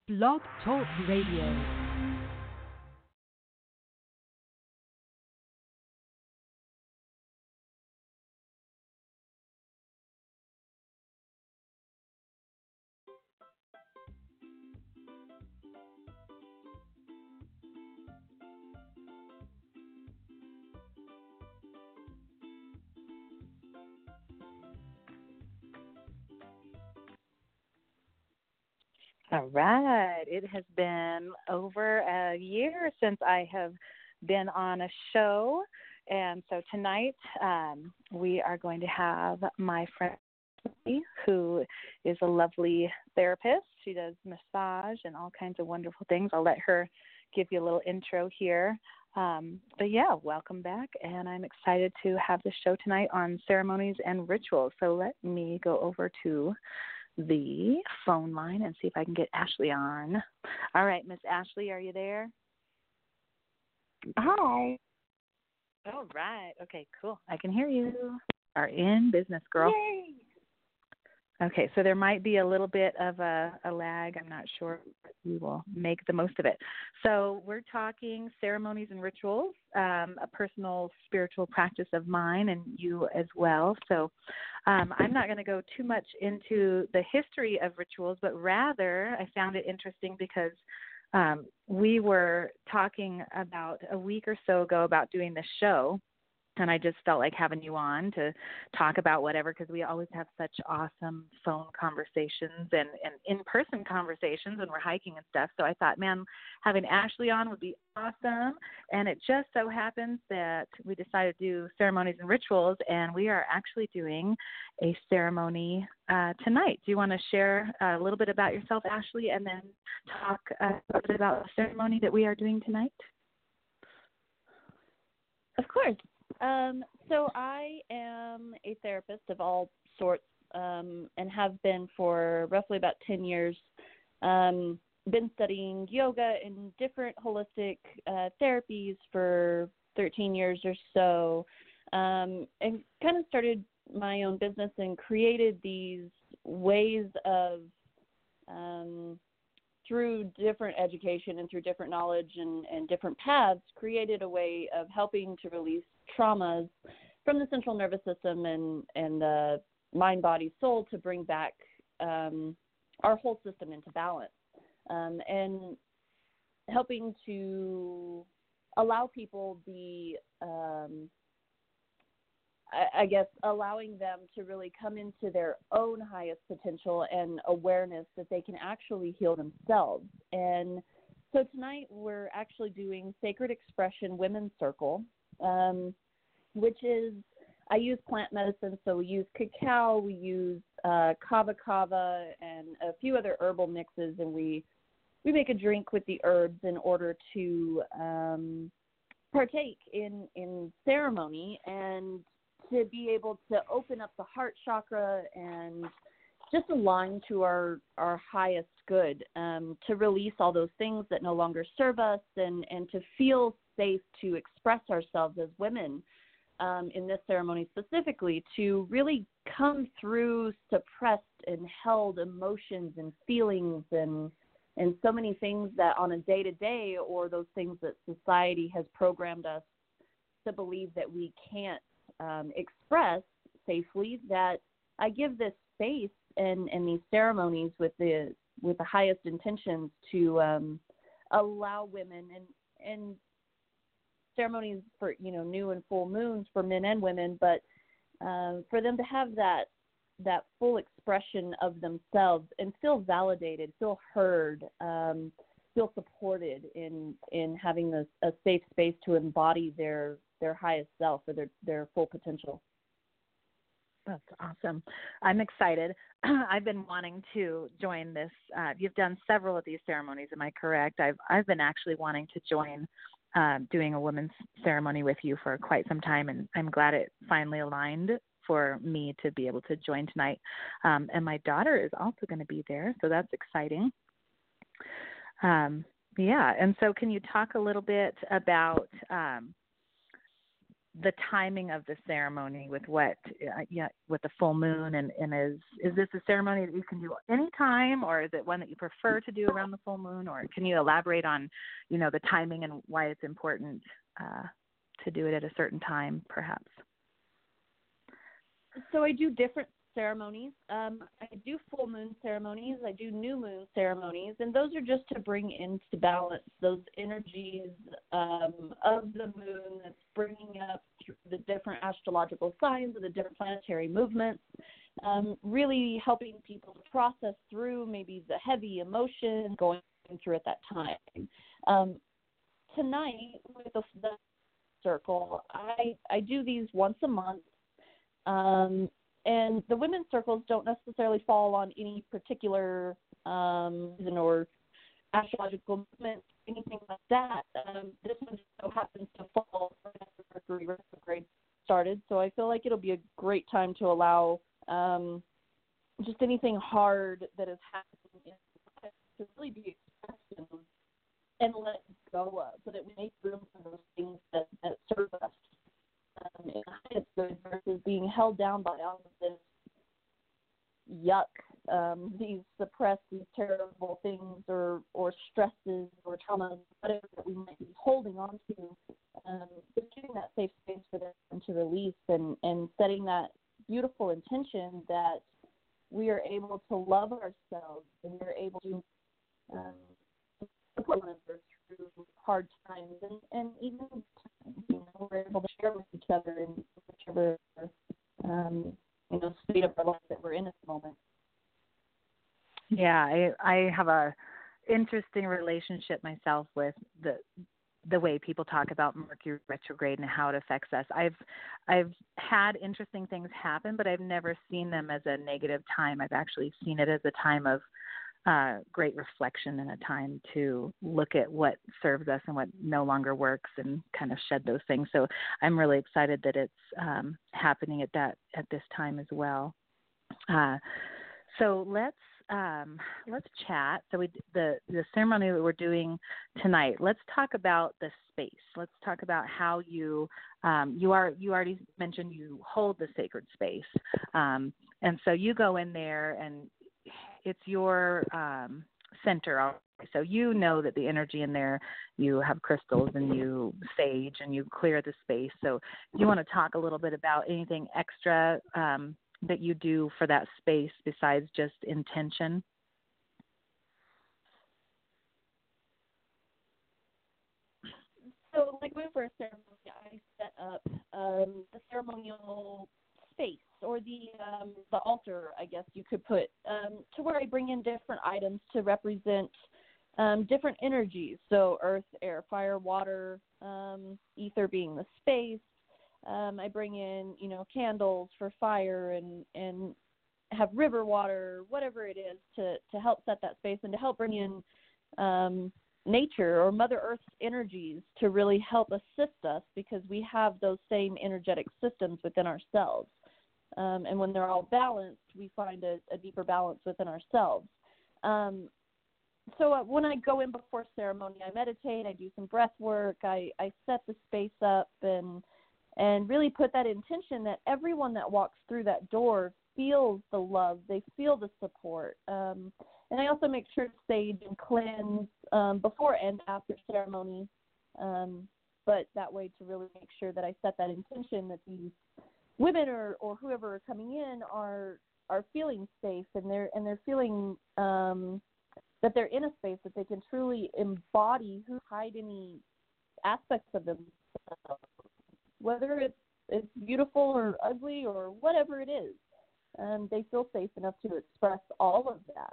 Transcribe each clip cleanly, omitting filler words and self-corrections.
Blog Talk Radio. All right. It has been over a year since I have been on a show. And so tonight we are going to have my friend, who is a lovely therapist. She does massage and all kinds of wonderful things. I'll let her give you a little intro here. But yeah, welcome back. And I'm excited to have the show tonight on ceremonies and rituals. So let me go over to the phone line and see if I can get Ashley on. All right, Miss Ashley, are you there? Hi. All right. Okay, cool. I can hear you. Are in business, girl. Yay. Okay, so there might be a little bit of a lag. I'm not sure, but we will make the most of it. So we're talking ceremonies and rituals, a personal spiritual practice of mine and you as well. So I'm not going to go too much into the history of rituals, but rather I found it interesting because we were talking about a week or so ago about doing this show. And I just felt like having you on to talk about whatever, because we always have such awesome phone conversations and in-person conversations when we're hiking and stuff. So I thought, man, having Ashley on would be awesome. And it just so happens that we decided to do ceremonies and rituals, and we are actually doing a ceremony tonight. Do you want to share a little bit about yourself, Ashley, and then talk a little bit about the ceremony that we are doing tonight? Of course. So I am a therapist of all sorts, and have been for roughly about 10 years. Been studying yoga and different holistic therapies for 13 years or so, and kind of started my own business and created these ways of, through different education and through different knowledge and different paths, created a way of helping to release traumas from the central nervous system and the mind, body, soul, to bring back our whole system into balance, and helping to allow people I guess allowing them to really come into their own highest potential and awareness that they can actually heal themselves. And so tonight we're actually doing Sacred Expression Women's Circle, which is, I use plant medicine, so we use cacao, we use kava kava, and a few other herbal mixes, and we make a drink with the herbs in order to partake in ceremony and to be able to open up the heart chakra and just align to our highest good, to release all those things that no longer serve us, and to feel safe to express ourselves as women, in this ceremony specifically, to really come through suppressed and held emotions and feelings and so many things that on a day-to-day, or those things that society has programmed us to believe that we can't express safely, that I give this space and these ceremonies with the highest intentions to allow women and ceremonies for, new and full moons for men and women, but for them to have that full expression of themselves and feel validated, feel heard, feel supported in having a safe space to embody their highest self, or their full potential. That's awesome. I'm excited. I've been wanting to join this. You've done several of these ceremonies, am I correct? I've been actually wanting to join doing a women's ceremony with you for quite some time, and I'm glad it finally aligned for me to be able to join tonight. And my daughter is also going to be there, so that's exciting. Yeah, and so can you talk a little bit about the timing of the ceremony with what, with the full moon, and is this a ceremony that you can do anytime, or is it one that you prefer to do around the full moon, or can you elaborate on, the timing and why it's important to do it at a certain time, perhaps? So I do different ceremonies. I do full moon ceremonies. I do new moon ceremonies, and those are just to bring into balance those energies of the moon that's bringing up the different astrological signs of the different planetary movements, really helping people to process through maybe the heavy emotion going through at that time. Tonight, with the circle, I do these once a month. And the women's circles don't necessarily fall on any particular reason or astrological movement, anything like that. This one so happens to fall after Mercury retrograde started, so I feel like it'll be a great time to allow just anything hard that is happening in life to really be expressed and let go of, so that we make room for those things that serve us. It's good versus being held down by all of this yuck, these suppressed, these terrible things or stresses or traumas, whatever that we might be holding on to. Just giving that safe space for them to release and setting that beautiful intention that we are able to love ourselves and we're able to support one another through hard times and even we're able to share with each other in whichever state of our life that we're in at the moment. Yeah, I have a interesting relationship myself with the way people talk about Mercury retrograde and how it affects us. I've had interesting things happen, but I've never seen them as a negative time. I've actually seen it as a time of great reflection and a time to look at what serves us and what no longer works and kind of shed those things. So I'm really excited that it's happening at this time as well. So let's chat. So the ceremony that we're doing tonight, let's talk about the space. Let's talk about how you already mentioned you hold the sacred space. And so you go in there and it's your center. So you know that the energy in there, you have crystals and you sage and you clear the space. So do you want to talk a little bit about anything extra that you do for that space besides just intention? So like with our ceremony, I set up the ceremonial space or the altar, I guess you could put, to where I bring in different items to represent different energies. So earth, air, fire, water, ether being the space. I bring in, candles for fire and have river water, whatever it is to help set that space and to help bring in nature or Mother Earth's energies to really help assist us because we have those same energetic systems within ourselves. And when they're all balanced, we find a deeper balance within ourselves. So when I go in before ceremony, I meditate, I do some breath work, I set the space up and really put that intention that everyone that walks through that door feels the love, they feel the support. And I also make sure to sage and cleanse before and after ceremony, but that way to really make sure that I set that intention that these women or whoever are coming in are feeling safe and they're feeling that they're in a space that they can truly embody who hide any aspects of themselves, whether it's beautiful or ugly or whatever it is. They feel safe enough to express all of that.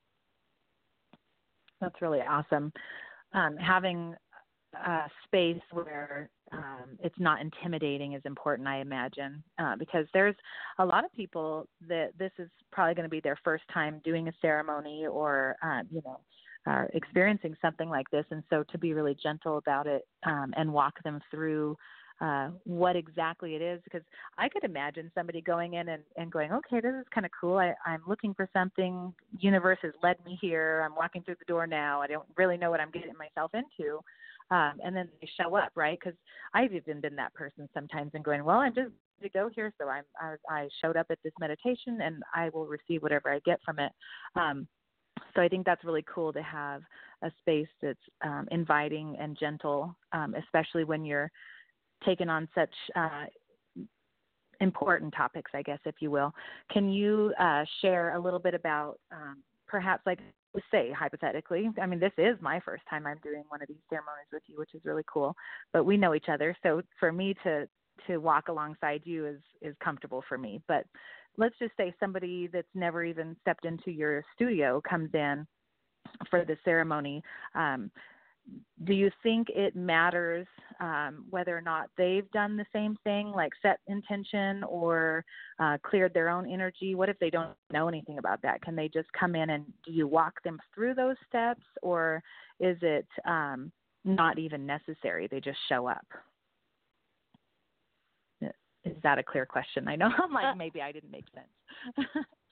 That's really awesome. Having a space where it's not intimidating is important, I imagine, because there's a lot of people that this is probably going to be their first time doing a ceremony or, experiencing something like this. And so to be really gentle about it and walk them through what exactly it is, because I could imagine somebody going in and going, okay, this is kind of cool. I'm looking for something. Universe has led me here. I'm walking through the door now. I don't really know what I'm getting myself into. and then they show up, right? Because I've even been that person sometimes and going, well, I'm just to go here, so I showed up at this meditation, and I will receive whatever I get from it. So I think that's really cool to have a space that's inviting and gentle, especially when you're taking on such important topics, I guess, if you will. Can you share a little bit about perhaps, like, say, hypothetically, I mean, this is my first time I'm doing one of these ceremonies with you, which is really cool, but we know each other. So for me to walk alongside you is comfortable for me. But let's just say somebody that's never even stepped into your studio comes in for the ceremony. Do you think it matters whether or not they've done the same thing, like set intention or cleared their own energy? What if they don't know anything about that? Can they just come in, and do you walk them through those steps, or is it not even necessary? They just show up? Is that a clear question? I know I'm like, maybe I didn't make sense.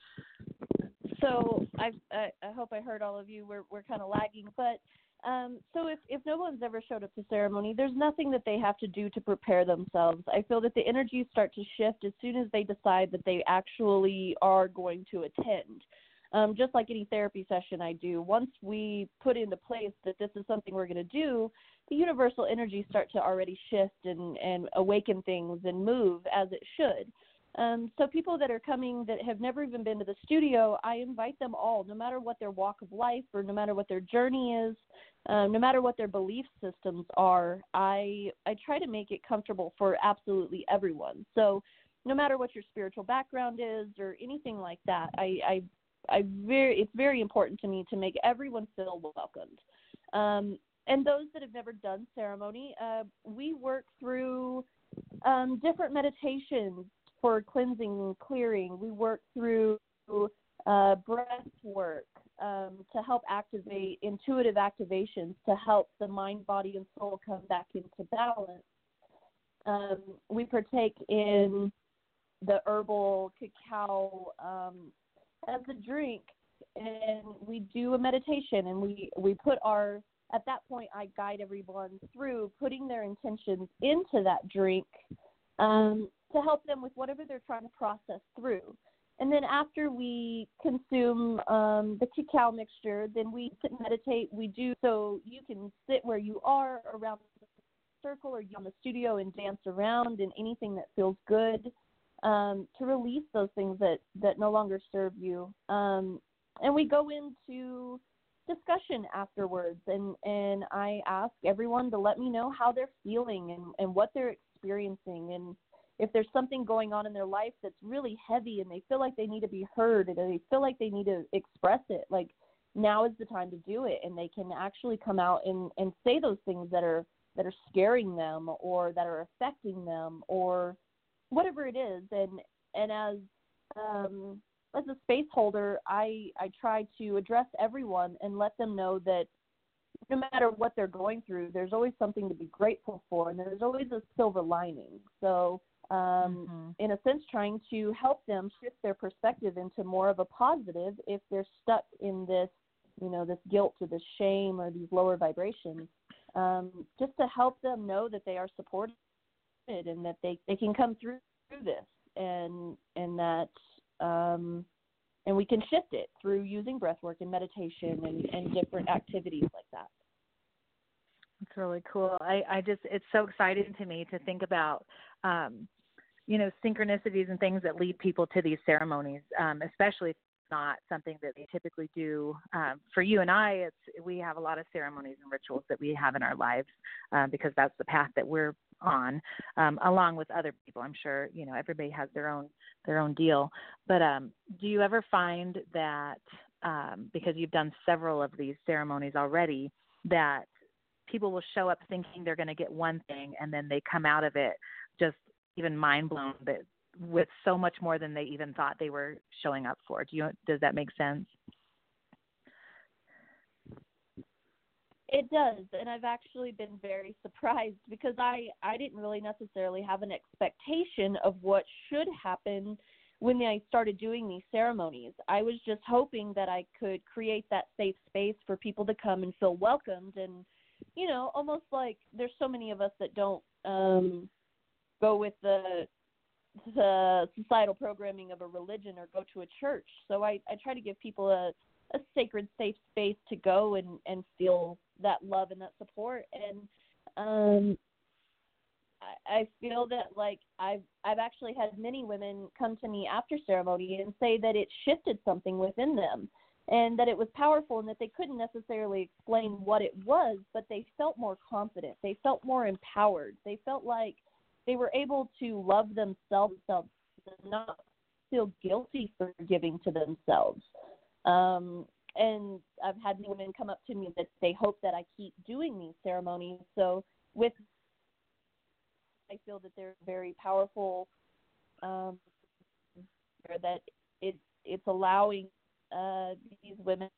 So I hope I heard all of you. We're kind of lagging, but so if no one's ever showed up to ceremony, there's nothing that they have to do to prepare themselves. I feel that the energies start to shift as soon as they decide that they actually are going to attend. Just like any therapy session I do, once we put into place that this is something we're going to do, the universal energies start to already shift and awaken things and move as it should. So people that are coming that have never even been to the studio, I invite them all, no matter what their walk of life or no matter what their journey is, no matter what their belief systems are, I try to make it comfortable for absolutely everyone. So no matter what your spiritual background is or anything like that, it's very important to me to make everyone feel welcomed. And those that have never done ceremony, we work through different meditations for cleansing and clearing. We work through breath work to help activate intuitive activations to help the mind, body, and soul come back into balance. We partake in the herbal cacao as a drink, and we do a meditation, and we put at that point, I guide everyone through putting their intentions into that drink to help them with whatever they're trying to process through. And then after we consume the cacao mixture, then we sit and meditate. We do so you can sit where you are around the circle or on the studio and dance around and anything that feels good to release those things that no longer serve you. And we go into discussion afterwards, and I ask everyone to let me know how they're feeling and what they're experiencing, and if there's something going on in their life that's really heavy and they feel like they need to be heard and they feel like they need to express it, like now is the time to do it, and they can actually come out and say those things that are scaring them or that are affecting them or whatever it is. And as a space holder, I try to address everyone and let them know that no matter what they're going through, there's always something to be grateful for, and there's always a silver lining. So in a sense, trying to help them shift their perspective into more of a positive if they're stuck in this, this guilt or this shame or these lower vibrations, just to help them know that they are supported and that they can come through this and that and we can shift it through using breath work and meditation and different activities like that. It's really cool. It's so exciting to me to think about, synchronicities and things that lead people to these ceremonies, especially if it's not something that they typically do. For you and I, we have a lot of ceremonies and rituals that we have in our lives because that's the path that we're on, along with other people. I'm sure, everybody has their own deal. But do you ever find that, because you've done several of these ceremonies already, that people will show up thinking they're going to get one thing, and then they come out of it just even mind blown with so much more than they even thought they were showing up for? Does that make sense? It does, and I've actually been very surprised because I didn't really necessarily have an expectation of what should happen when I started doing these ceremonies. I was just hoping that I could create that safe space for people to come and feel welcomed almost like there's so many of us that don't go with the societal programming of a religion or go to a church. So I try to give people a sacred, safe space to go and feel that love and that support. And I feel that, like, I've actually had many women come to me after ceremony and say that it shifted something within them, and that it was powerful, and that they couldn't necessarily explain what it was, but they felt more confident. They felt more empowered. They felt like they were able to love themselves and not feel guilty for giving to themselves. And I've had women come up to me that they hope that I keep doing these ceremonies. So I feel that they're very powerful, that it's allowing these women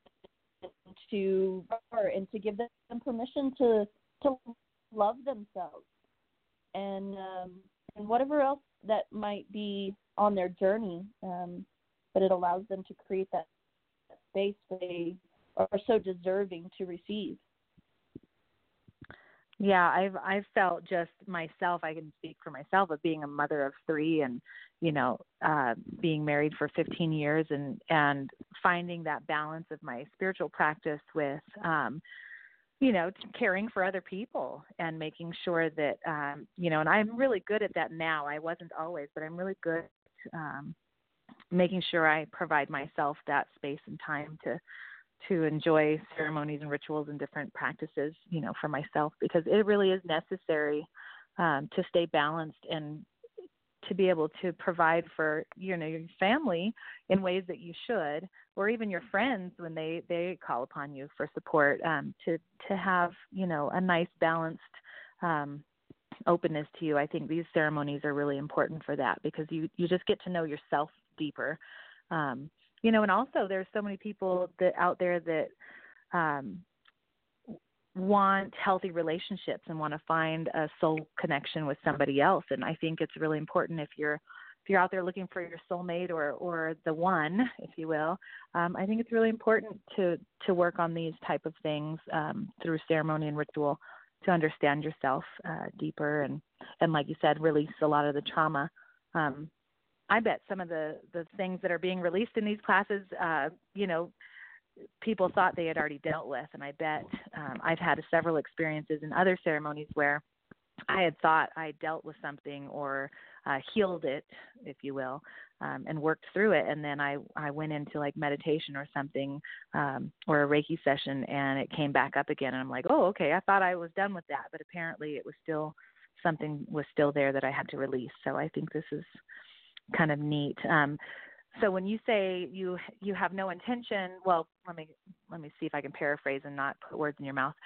to give them permission to love themselves, and whatever else that might be on their journey, but it allows them to create that space they are so deserving to receive. Yeah, I've felt just myself, I can speak for myself, of being a mother of 3 and, being married for 15 years and finding that balance of my spiritual practice with, caring for other people and making sure that, and I'm really good at that now. I wasn't always, but I'm really good at making sure I provide myself that space and time to enjoy ceremonies and rituals and different practices, for myself, because it really is necessary to stay balanced and to be able to provide for, your family in ways that you should, or even your friends when they call upon you for support, to have, a nice balanced openness to you. I think these ceremonies are really important for that, because you just get to know yourself deeper. And also there's so many people out there that want healthy relationships and want to find a soul connection with somebody else. And I think it's really important if you're out there looking for your soulmate or the one, if you will. I think it's really important to work on these type of things through ceremony and ritual to understand yourself deeper and like you said, release a lot of the trauma. I bet some of the things that are being released in these classes, people thought they had already dealt with. And I bet I've had several experiences in other ceremonies where I had thought I dealt with something or healed it, if you will, and worked through it. And then I went into like meditation or something, or a Reiki session, and it came back up again. And I'm like, oh, okay, I thought I was done with that. But apparently it was still, something was still there that I had to release. So I think this is kind of neat. So when you say you have no intention, well, let me see if I can paraphrase and not put words in your mouth.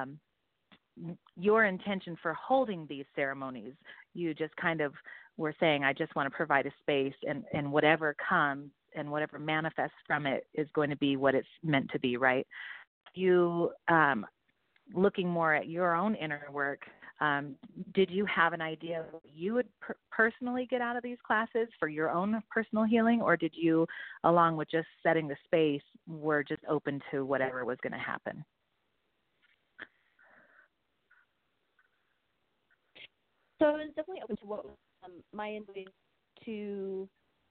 Your intention for holding these ceremonies, you just kind of were saying, I just want to provide a space, and whatever comes and whatever manifests from it is going to be what it's meant to be, right? You, looking more at your own inner work, did you have an idea of what you would personally get out of these classes for your own personal healing, or did you, along with just setting the space, were just open to whatever was going to happen? So I was definitely open to what my intuition to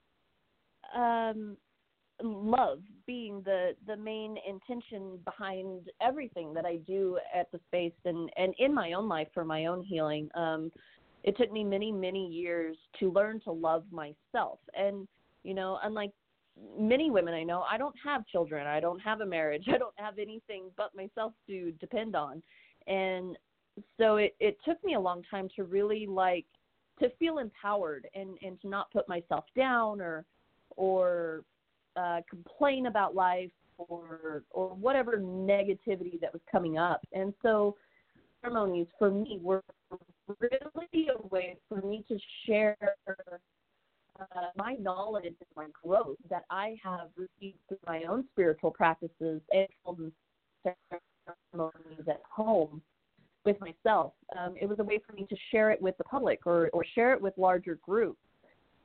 love being the main intention behind everything that I do at the space and in my own life for my own healing. It took me many, many years to learn to love myself. And, unlike many women I know, I don't have children. I don't have a marriage. I don't have anything but myself to depend on. And so it took me a long time to really to feel empowered and to not put myself down or complain about life or whatever negativity that was coming up. And so ceremonies for me were really a way for me to share my knowledge and my growth that I have received through my own spiritual practices and ceremonies at home with myself. It was a way for me to share it with the public or share it with larger groups.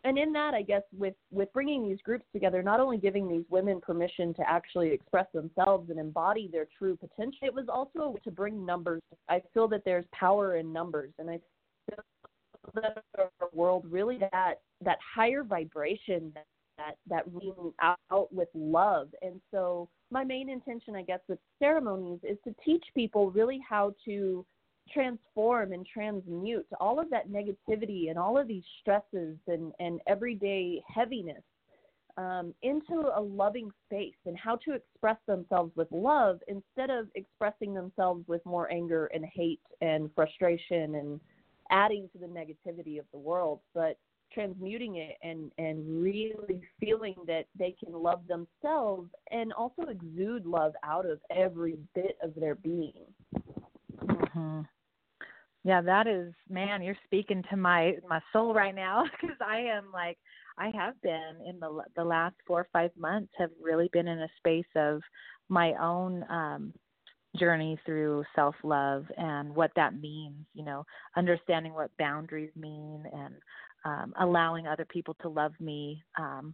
and in that, I guess, with bringing these groups together, not only giving these women permission to actually express themselves and embody their true potential, it was also a way to bring numbers. I feel that there's power in numbers, and I feel that our world really that higher vibration that ring out with love. And so my main intention, I guess, with ceremonies is to teach people really how to transform and transmute all of that negativity and all of these stresses and everyday heaviness into a loving space, and how to express themselves with love instead of expressing themselves with more anger and hate and frustration and adding to the negativity of the world, but transmuting it and really feeling that they can love themselves and also exude love out of every bit of their being. Mm-hmm. Yeah, that is, man, you're speaking to my soul right now, because I have been in the last 4 or 5 months, have really been in a space of my own journey through self-love and what that means, understanding what boundaries mean, and allowing other people to love me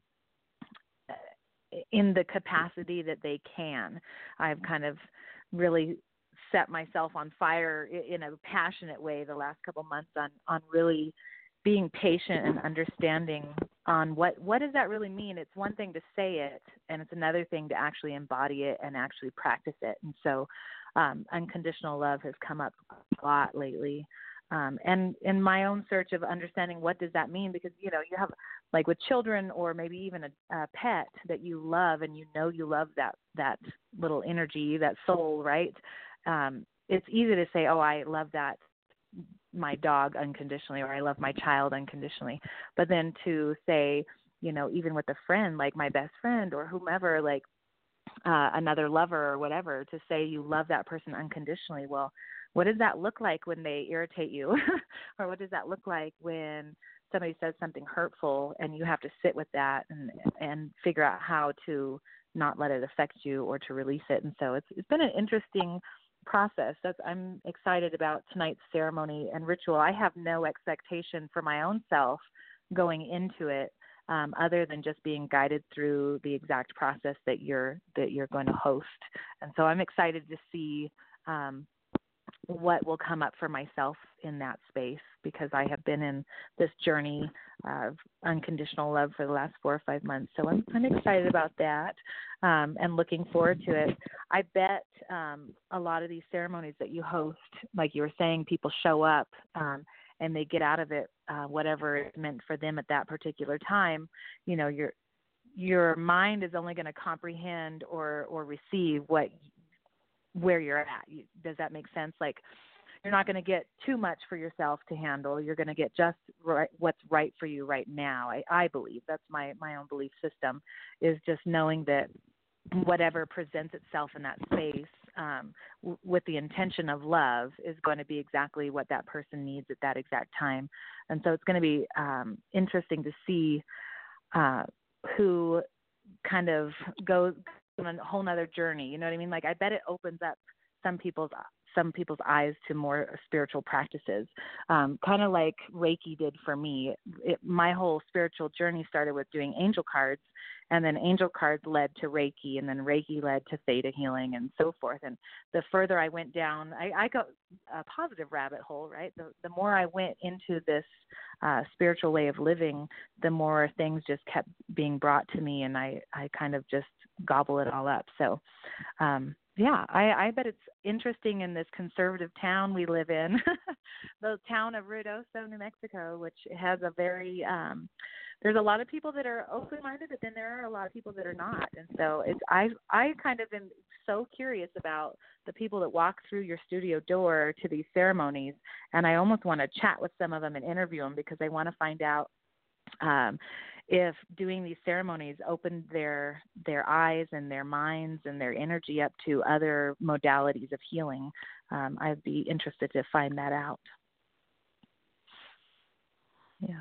in the capacity that they can. I've kind of really set myself on fire in a passionate way the last couple months on really being patient and understanding on what does that really mean. It's one thing to say it, and it's another thing to actually embody it and actually practice it. And so unconditional love has come up a lot lately. And in my own search of understanding what does that mean, because, you have, like with children or maybe even a pet that you love, and you love that little energy, that soul, right? It's easy to say, oh, I love my dog unconditionally, or I love my child unconditionally. But then to say, even with a friend, like my best friend or whomever, like another lover or whatever, to say you love that person unconditionally. Well, what does that look like when they irritate you? Or what does that look like when somebody says something hurtful and you have to sit with that and figure out how to not let it affect you or to release it? And so it's been an interesting process. I'm excited about tonight's ceremony and ritual. I have no expectation for my own self going into it, other than just being guided through the exact process that you're going to host. And so I'm excited to see what will come up for myself in that space, because I have been in this journey of unconditional love for the last 4 or 5 months. So I'm excited about that, and looking forward to it. I bet a lot of these ceremonies that you host, like you were saying, people show up and they get out of it whatever is meant for them at that particular time. Your mind is only going to comprehend or receive where you're at. Does that make sense? Like, you're not going to get too much for yourself to handle. You're going to get just right, what's right for you right now. I believe that's my own belief system, is just knowing that whatever presents itself in that space with the intention of love is going to be exactly what that person needs at that exact time. And so it's going to be interesting to see who kind of goes on a whole nother journey. You know what I mean? Like, I bet it opens up some people's eyes to more spiritual practices, kind of like Reiki did for me. My whole spiritual journey started with doing angel cards, and then angel cards led to Reiki, and then Reiki led to theta healing, and so forth. And the further I went down, I got a positive rabbit hole, right? The more I went into this spiritual way of living, the more things just kept being brought to me, and I kind of just gobble it all up. So, yeah, I bet it's interesting in this conservative town we live in, the town of Ruidoso, New Mexico, which has a very, there's a lot of people that are open-minded, but then there are a lot of people that are not. And so I kind of am so curious about the people that walk through your studio door to these ceremonies, and I almost want to chat with some of them and interview them, because I want to find out if doing these ceremonies opened their eyes and their minds and their energy up to other modalities of healing. I'd be interested to find that out. Yeah.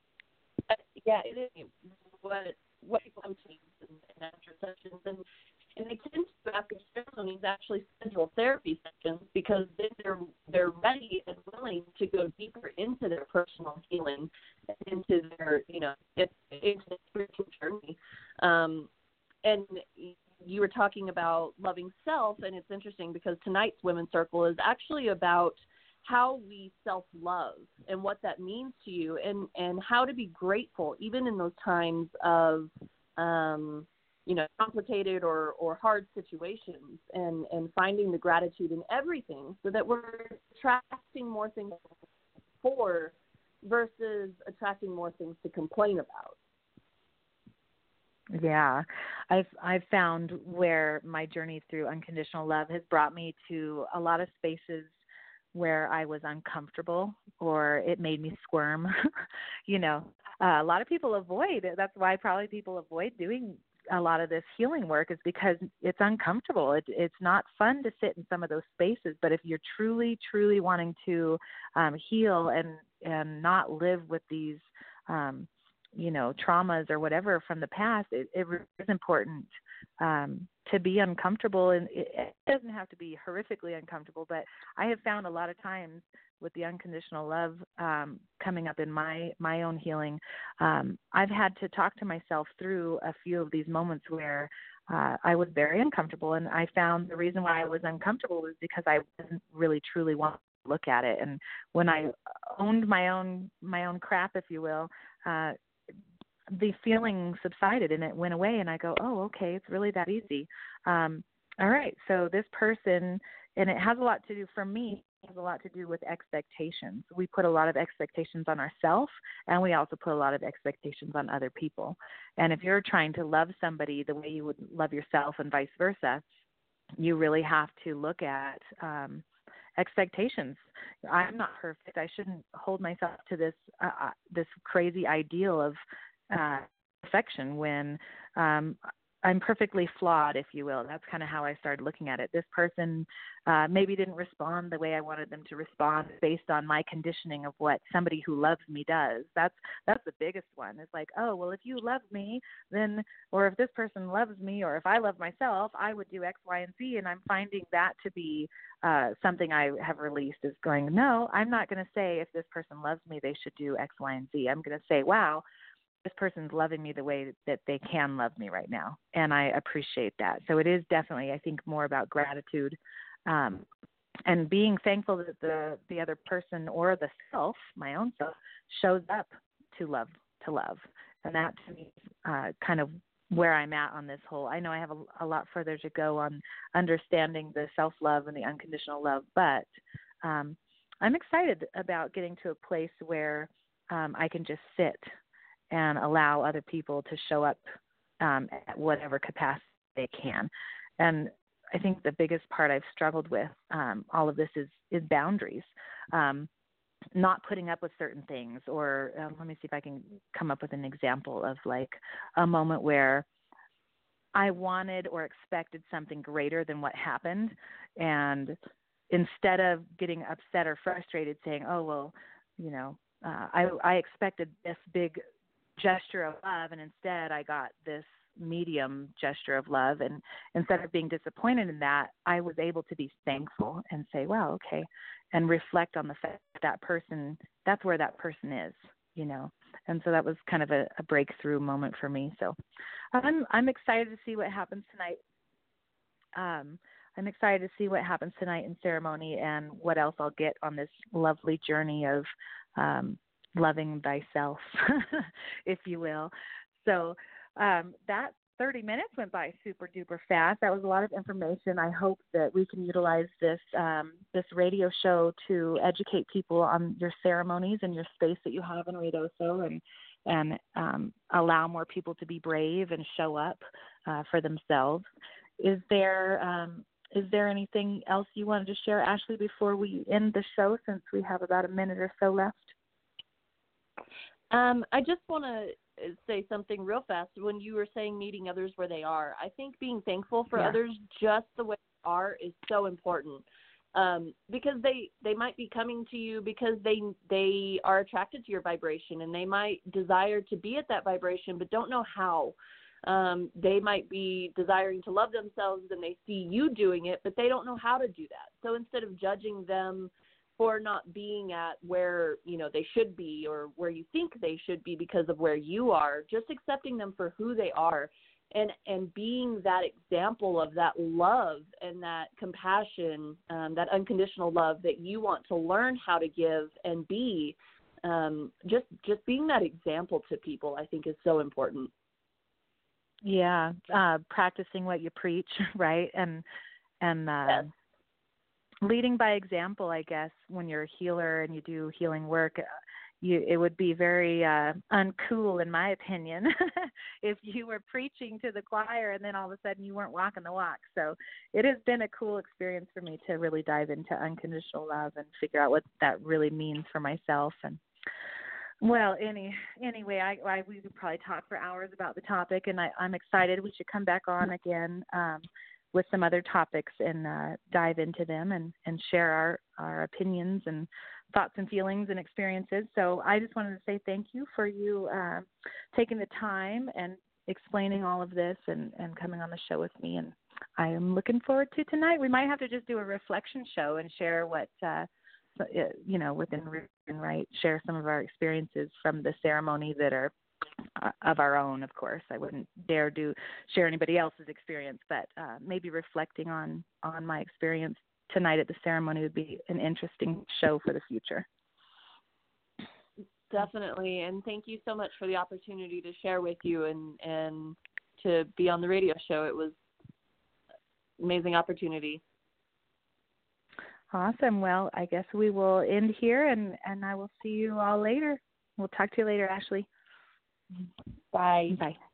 Yeah, it is what people come to in after sessions. And And they tend to, after ceremonies, actually schedule therapy sessions because then they're ready and willing to go deeper into their personal healing, into their, into their spiritual journey. And you were talking about loving self, and it's interesting because tonight's Women's Circle is actually about how we self-love and what that means to you, and how to be grateful even in those times of complicated or hard situations, and finding the gratitude in everything so that we're attracting more things for versus attracting more things to complain about. Yeah, I've found where my journey through unconditional love has brought me to a lot of spaces where I was uncomfortable or it made me squirm. A lot of people avoid it. That's why probably people avoid doing a lot of this healing work, is because it's uncomfortable. It's not fun to sit in some of those spaces. But if you're truly, truly wanting to heal and not live with these traumas or whatever from the past, it is important to be uncomfortable. And it doesn't have to be horrifically uncomfortable, but I have found a lot of times with the unconditional love coming up in my own healing, I've had to talk to myself through a few of these moments where I was very uncomfortable. And I found the reason why I was uncomfortable was because I wasn't really truly wanting to look at it. And when I owned my own crap, if you will, the feeling subsided and it went away, and I go, oh, okay, it's really that easy. All right, so this person, and it has a lot to do, for me, it has a lot to do with expectations. We put a lot of expectations on ourselves, and we also put a lot of expectations on other people. And if you're trying to love somebody the way you would love yourself and vice versa, you really have to look at expectations. I'm not perfect. I shouldn't hold myself to this crazy ideal of perfection when I'm perfectly flawed, if you will. That's kind of how I started looking at it. This person maybe didn't respond the way I wanted them to respond based on my conditioning of what somebody who loves me does. That's the biggest one. It's like, oh, well, if you love me, then, or if this person loves me, or if I love myself, I would do X, Y, and Z. And I'm finding that to be something I have released, is going, no, I'm not going to say if this person loves me, they should do X, Y, and Z. I'm going to say, wow, this person's loving me the way that they can love me right now. And I appreciate that. So it is definitely, I think, more about gratitude and being thankful that the other person or the self, my own self, shows up to love. And that to me is kind of where I'm at on this whole. I know I have a lot further to go on understanding the self-love and the unconditional love, but I'm excited about getting to a place where I can just sit and allow other people to show up at whatever capacity they can. And I think the biggest part I've struggled with all of this is boundaries, not putting up with certain things. Or let me see if I can come up with an example of like a moment where I wanted or expected something greater than what happened. And instead of getting upset or frustrated saying, oh, well, I expected this big gesture of love, and instead I got this medium gesture of love. And instead of being disappointed in that, I was able to be thankful and say, wow, okay, and reflect on the fact that person, that's where that person is, And so that was kind of a breakthrough moment for me. So I'm excited to see what happens tonight. I'm excited to see what happens tonight in ceremony and what else I'll get on this lovely journey of loving thyself, if you will. So that 30 minutes went by super duper fast. That was a lot of information. I hope that we can utilize this radio show to educate people on your ceremonies and your space that you have in Ruidoso, and allow more people to be brave and show up for themselves. Is there anything else you wanted to share, Ashley, before we end the show, since we have about a minute or so left? I just want to say something real fast. When you were saying meeting others where they are, I think being thankful for others just the way they are is so important, because they might be coming to you because they are attracted to your vibration, and they might desire to be at that vibration but don't know how. They might be desiring to love themselves and they see you doing it, but they don't know how to do that. So instead of judging them for not being at where, they should be or where you think they should be because of where you are, just accepting them for who they are and being that example of that love and that compassion, that unconditional love that you want to learn how to give and be, just being that example to people, I think is so important. Yeah, practicing what you preach, right? And Yes. leading by example, I guess, when you're a healer and you do healing work, it would be very uncool, in my opinion, if you were preaching to the choir and then all of a sudden you weren't walking the walk. So it has been a cool experience for me to really dive into unconditional love and figure out what that really means for myself. And well, anyway, we could probably talk for hours about the topic, and I'm excited. We should come back on again with some other topics and dive into them and share our opinions and thoughts and feelings and experiences. So I just wanted to say thank you for you taking the time and explaining all of this and coming on the show with me. And I am looking forward to tonight. We might have to just do a reflection show and share what, within Read and Write, share some of our experiences from the ceremony that are of our own, of course. I wouldn't dare share anybody else's experience, but maybe reflecting on my experience tonight at the ceremony would be an interesting show for the future. Definitely, and thank you so much for the opportunity to share with you and to be on the radio show. It was an amazing opportunity. Awesome. Well, I guess we will end here, and I will see you all later. We'll talk to you later, Ashley. Bye. Bye.